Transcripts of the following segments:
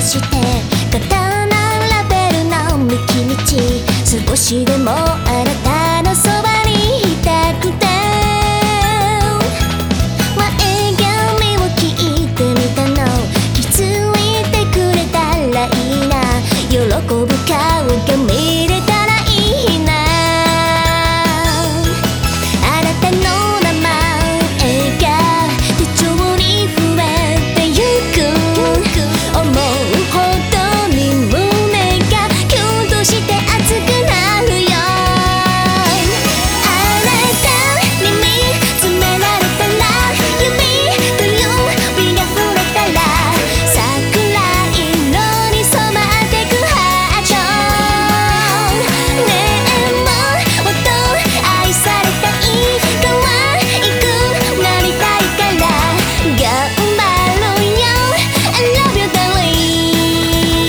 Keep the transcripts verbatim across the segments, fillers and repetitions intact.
して刀ラベルの道々少しでもあなたのそばにいたくて前髪を聞いてみたの気づいてくれたらいいな喜ぶ顔が見れたらいいなあなたの名前が手帳に増えてゆく思うほどに胸がキュンとして熱くなるよあなたに見つめられたら指と指が触れたら桜色に染まってくハートねえもっと愛されたい可愛くなりたいから頑張ろうよ I love you darling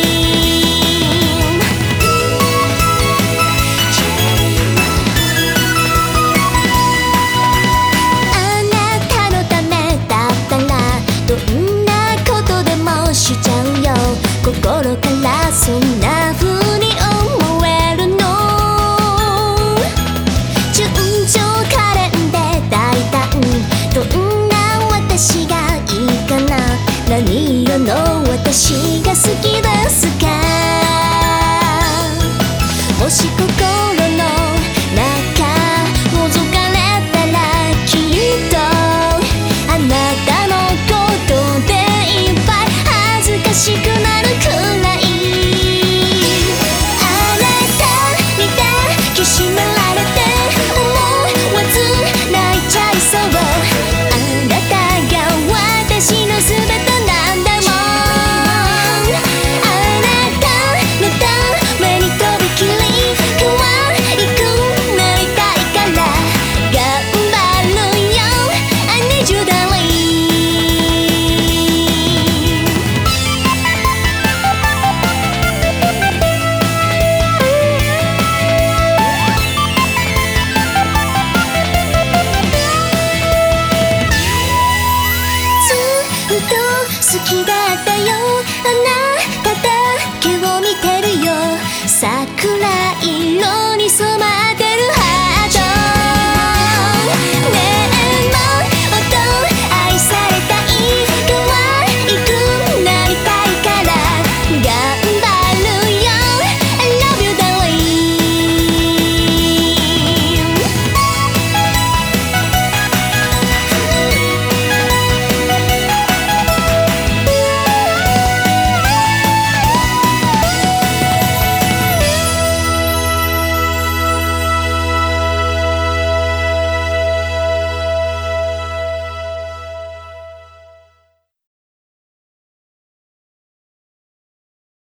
あなたのためだったらどんなことでもしちゃうよ心からそんな風に思えるの順調可憐で大胆どんな私がいいかな何色の私が好きですかもし心の中覗かれたらきっとあなたのことでいっぱい恥ずかしくなるくらいあなたに抱きしめられて思わず泣いちゃいそうあなたが私の全てなんだもんあなたのためにとびきり可愛くなりたいから頑張るよ I need you darling ずっと好きだったよあなただけを見てるよ桜色に染まって